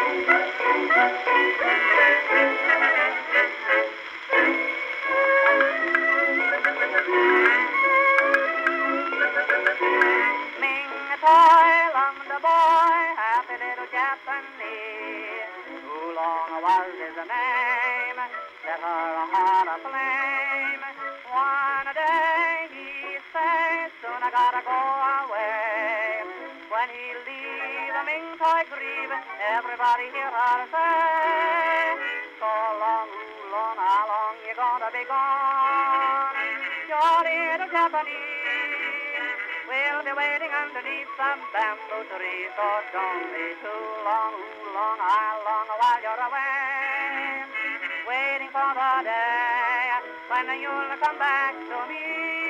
The boy, happy little Japanese. Oolong was his name, set her heart aflame. One day he said, soon I gotta go away. When he leave, the Ming toy grieve, everybody hear her say, so long, Oolong, how long you gonna be gone? Your little Japanese. We'll be waiting underneath some bamboo tree, so don't be too long, how long while you're away. Waiting for the day when you'll come back to me.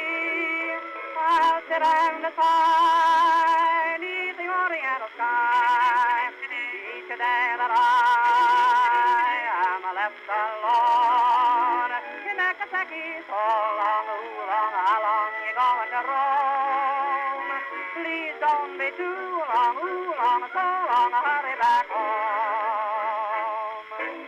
I'll sit and sigh beneath the oriental sky each day that I am left alone in Nagasaki. So long, how long you going to roam? Please don't be too long, so long, hurry back home.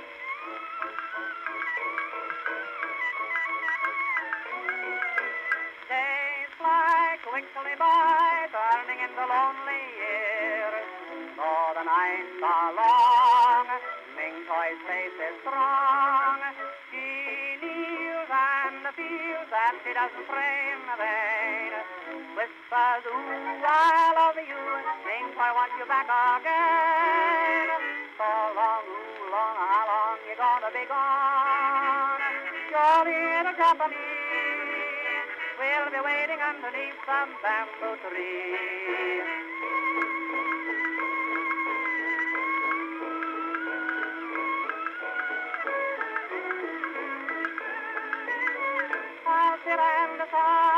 Days fly quickly by, turning into lonely years. Though the nights are long, Ming Toy's face is strong. She kneels and feels that she doesn't pray in vain. Whispers, ooh, I love you, Ming Toy wants you back again. So long, how long you gonna be gone? Your little Japanese will be waiting underneath some bamboo tree. I'll sit and sigh